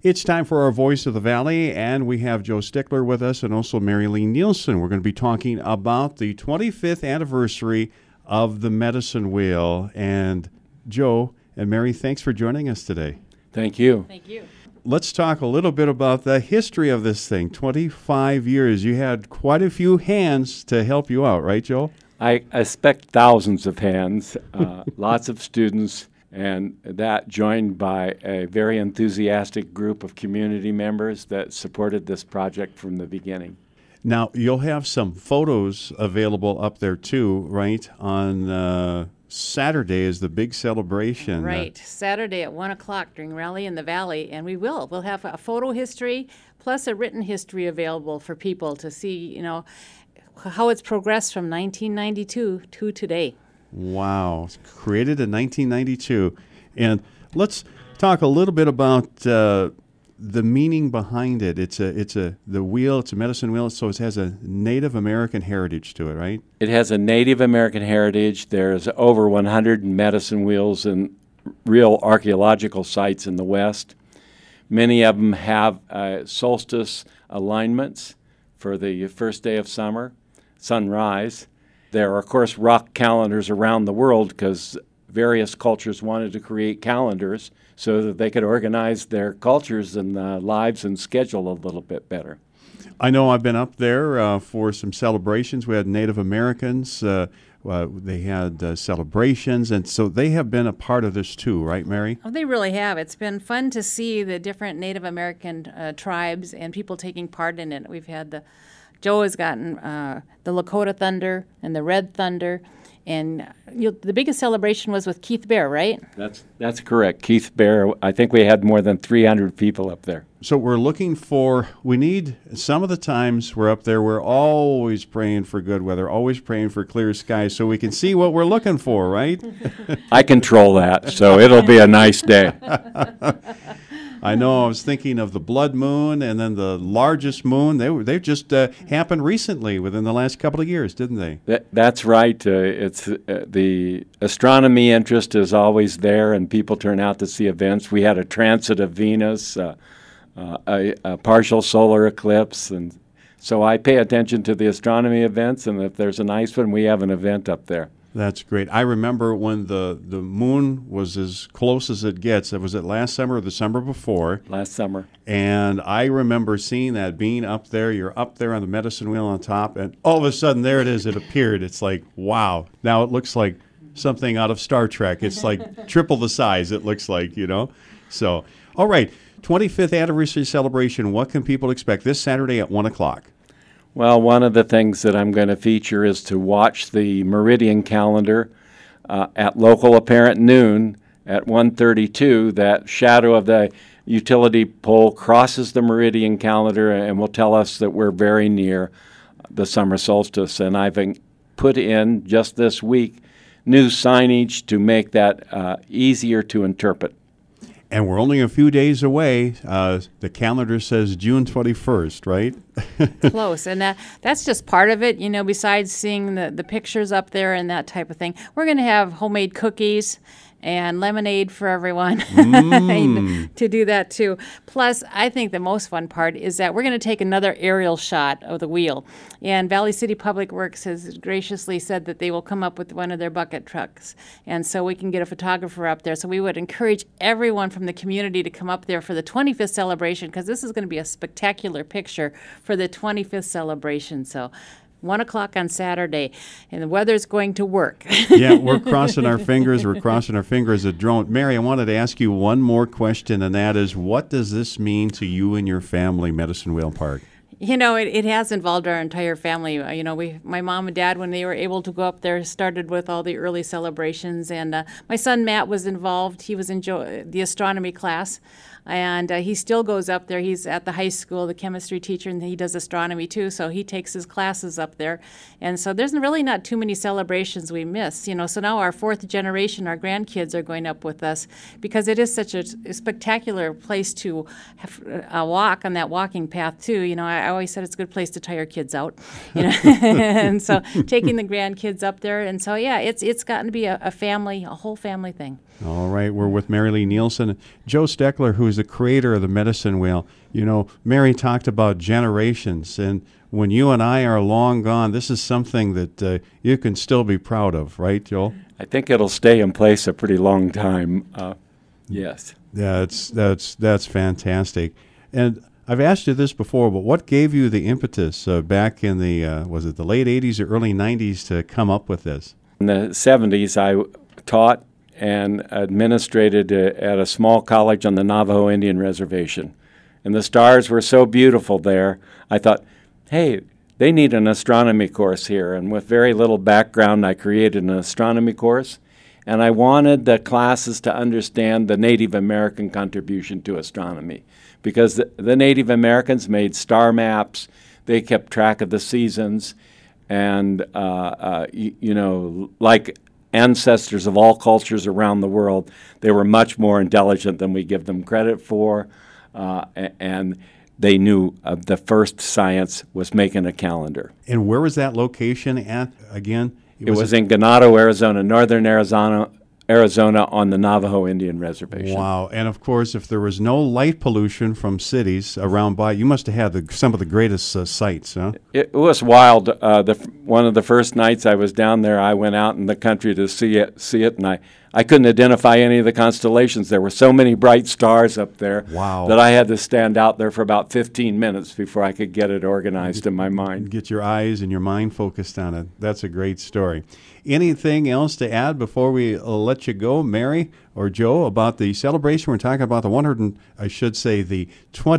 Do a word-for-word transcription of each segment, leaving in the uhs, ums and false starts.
It's time for our Voice of the Valley, and we have Joe Stickler with us and also Mary Lee Nielsen. We're going to be talking about the twenty-fifth anniversary of the Medicine Wheel. And Joe and Mary, thanks for joining us today. Thank you. Thank you. Let's talk a little bit about the history of this thing. twenty-five years. You had quite a few hands to help you out, right, Joe? I expect thousands of hands, uh, lots of students, and that joined by a very enthusiastic group of community members that supported this project from the beginning. Now, you'll have some photos available up there too, right? On uh, Saturday is the big celebration. Right, Saturday at one o'clock during Rally in the Valley, and we will. We'll have a photo history plus a written history available for people to see, you know, how it's progressed from nineteen ninety-two to today. Wow. It's created in nineteen ninety-two. And let's talk a little bit about uh, the meaning behind it. It's a, it's a, the wheel, it's a medicine wheel, so it has a Native American heritage to it, right? It has a Native American heritage. There's over one hundred medicine wheels in real archaeological sites in the West. Many of them have uh, solstice alignments for the first day of summer, sunrise. There are, of course, rock calendars around the world because various cultures wanted to create calendars so that they could organize their cultures and uh, lives and schedule a little bit better. I know I've been up there uh, for some celebrations. We had Native Americans. Uh, uh, they had uh, celebrations, and so they have been a part of this too, right, Mary? Oh, they really have. It's been fun to see the different Native American uh, tribes and people taking part in it. We've had the Joe has gotten uh, the Lakota Thunder and the Red Thunder, and you know, the biggest celebration was with Keith Bear, right? That's that's correct. Keith Bear, I think we had more than three hundred people up there. So we're looking for, we need, some of the times we're up there, we're always praying for good weather, always praying for clear skies so we can see what we're looking for, right? I control that, so it'll be a nice day. I know I was thinking of the blood moon and then the largest moon. They were, they just uh, happened recently within the last couple of years, didn't they? That, that's right. Uh, it's uh, the astronomy interest is always there, and people turn out to see events. We had a transit of Venus, uh, uh, a, a partial solar eclipse, and so I pay attention to the astronomy events, and if there's a nice one, we have an event up there. That's great. I remember when the, the moon was as close as it gets. Was it last summer or the summer before? Last summer. And I remember seeing that, being up there. You're up there on the medicine wheel on top, and all of a sudden, there it is. It appeared. It's like, wow. Now it looks like something out of Star Trek. It's like triple the size, it looks like, you know. So, all right, twenty-fifth anniversary celebration. What can people expect this Saturday at one o'clock? Well, one of the things that I'm going to feature is to watch the Meridian calendar uh, at local apparent noon at one thirty-two. That shadow of the utility pole crosses the Meridian calendar and will tell us that we're very near the summer solstice. And I've put in, just this week, new signage to make that uh, easier to interpret. And we're only a few days away. Uh, the calendar says June twenty-first, right? Close. And that, that's just part of it, you know, besides seeing the, the pictures up there and that type of thing. We're going to have homemade cookies and lemonade for everyone mm. to do that too. Plus, I think the most fun part is that we're going to take another aerial shot of the wheel. And Valley City Public Works has graciously said that they will come up with one of their bucket trucks. And so we can get a photographer up there. So we would encourage everyone from the community to come up there for the twenty-fifth celebration, because this is going to be a spectacular picture for the twenty-fifth celebration. So one o'clock on Saturday, and the weather's going to work. Yeah, we're crossing our fingers. We're crossing our fingers a drone. Mary, I wanted to ask you one more question, and that is, what does this mean to you and your family, Medicine Wheel Park? You know, it, it has involved our entire family. Uh, you know, we, my mom and dad, when they were able to go up there, started with all the early celebrations. And uh, my son Matt was involved. He was in jo- the astronomy class. And uh, he still goes up there. He's at the high school, the chemistry teacher, and he does astronomy too. So he takes his classes up there. And so there's really not too many celebrations we miss. You know, so now our fourth generation, our grandkids are going up with us, because it is such a, a spectacular place to have a walk on that walking path too. You know, I, I always said it's a good place to tire kids out, you know. And so taking the grandkids up there, and so yeah, it's it's gotten to be a, a family, a whole family thing. All right, we're with Mary Lee Nielsen. Joe Steckler, who is the creator of the Medicine Wheel. You know, Mary talked about generations, and when you and I are long gone, this is something that uh, you can still be proud of, right, Joel? I think it'll stay in place a pretty long time. Uh, yes. Yeah, it's, that's, that's fantastic. And I've asked you this before, but what gave you the impetus uh, back in the, uh, was it the late eighties or early nineties to come up with this? In the seventies, I taught and administrated uh, at a small college on the Navajo Indian Reservation. And the stars were so beautiful there, I thought, hey, they need an astronomy course here. And with very little background, I created an astronomy course. And I wanted the classes to understand the Native American contribution to astronomy, because the, the Native Americans made star maps, they kept track of the seasons, and, uh, uh, y- you know, like ancestors of all cultures around the world, they were much more intelligent than we give them credit for, uh, a- and they knew uh, the first science was making a calendar. And where was that location at again? It was in Ganado, Arizona, northern Arizona, Arizona on the Navajo Indian Reservation. Wow. And of course, if there was no light pollution from cities around by, you must have had the, some of the greatest uh, sights, huh? It was wild. Uh, the, one of the first nights I was down there, I went out in the country to see it, see it, and I, I couldn't identify any of the constellations. There were so many bright stars up there Wow. that I had to stand out there for about fifteen minutes before I could get it organized in my mind. Get your eyes and your mind focused on it. That's a great story. Anything else to add before we uh, let you go, Mary or Joe, about the celebration? We're talking about the one hundred, I should say, the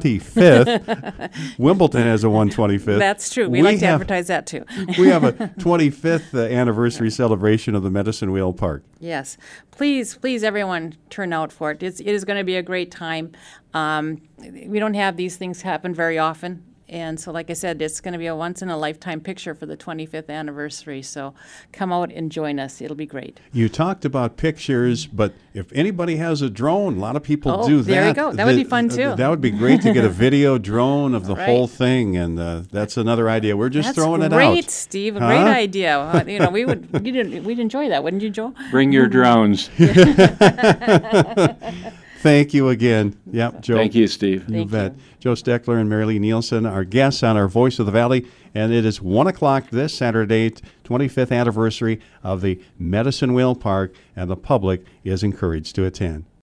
twenty-fifth. Wimbledon has a one twenty-fifth. That's true. We, like to advertise that too. We have a twenty-fifth uh, anniversary celebration of the Medicine Wheel Park. Yes. Please, please, everyone, turn out for it. It's, it is going to be a great time. Um, we don't have these things happen very often. And so, like I said, it's going to be a once-in-a-lifetime picture for the twenty-fifth anniversary. So come out and join us. It'll be great. You talked about pictures, but if anybody has a drone, a lot of people Oh, do that. there you go. That would be fun, too. That would be great to get a video drone of the Right. whole thing, and uh, that's another idea. We're just That's throwing it out. great, Steve. A Huh? great idea. Uh, you know, we would we'd, we'd enjoy that, wouldn't you, Joe? Bring your drones. Thank you again. Yep, Joe. Thank you, Steve. You Thank bet. you. Joe Steckler and Mary Lee Nielsen, our guests on our Voice of the Valley, and it is one o'clock this Saturday, twenty-fifth anniversary of the Medicine Wheel Park, and the public is encouraged to attend.